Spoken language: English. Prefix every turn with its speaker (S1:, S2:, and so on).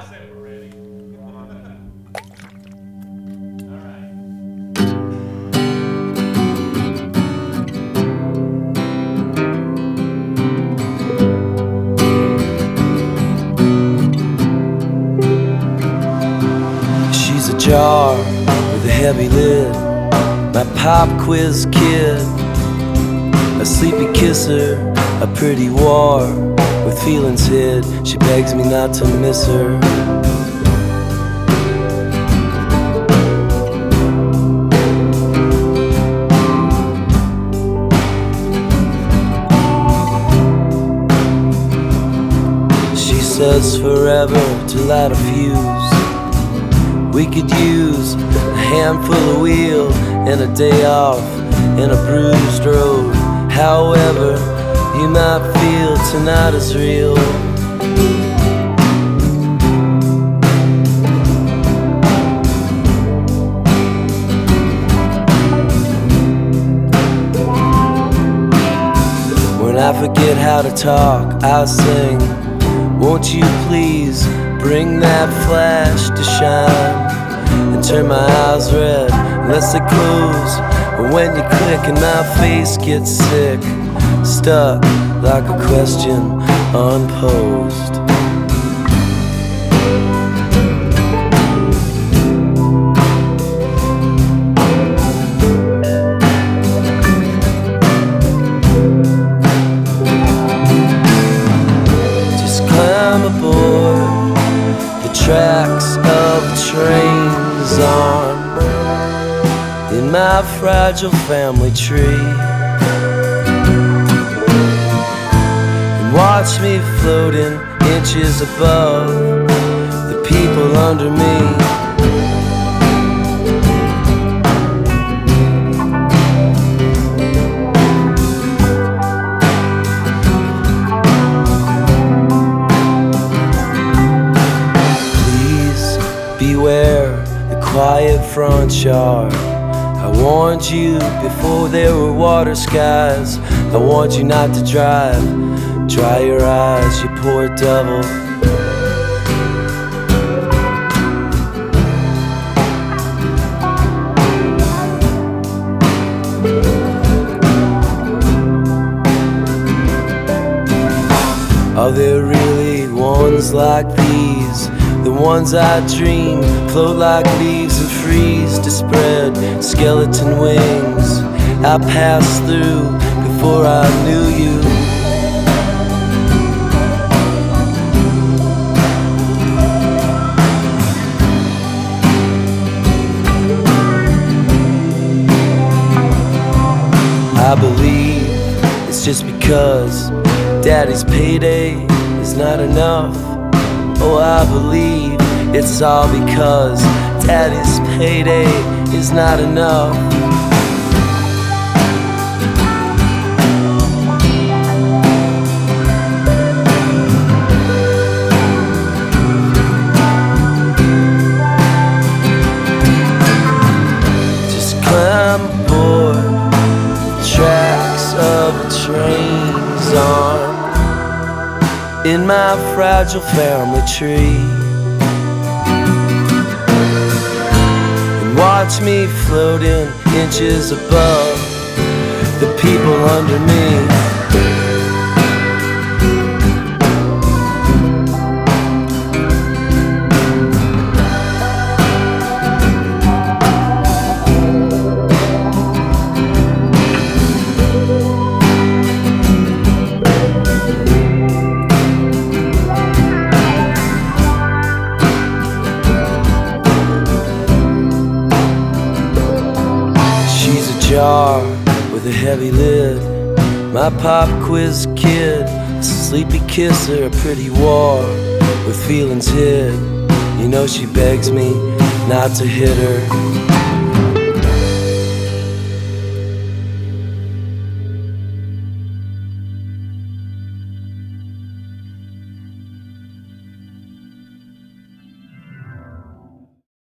S1: say we're ready. All right.
S2: She's a jar with a heavy lid, my pop quiz kid, a sleepy kisser, a pretty war with feelings hid. She begs me not to miss her. She says forever to light a fuse. We could use a handful of wheel and a day off in a bruised road. However you might feel tonight is real. When I forget how to talk, I sing. Won't you please bring that flash to shine and turn my eyes red unless they close. But when you click and my face gets sick, stuck like a question unposed. Just climb aboard the tracks of trains on in my fragile family tree, and watch me floating inches above the people under me. Please beware the quiet front yard. I warned you before there were water skies. I warned you not to drive. Dry your eyes, you poor devil. Are there really ones like these? The ones I dream float like leaves and freeze to spread skeleton wings. I passed through before I knew you. I believe it's just because Daddy's payday is not enough. Oh, I believe it's all because Daddy's payday is not enough. Just climb aboard the tracks of the trains on in my fragile family tree, and watch me floating inches above the people under me. Jar with a heavy lid, my pop quiz kid, a sleepy kisser, a pretty war with feelings hid. You know she begs me not to hit her.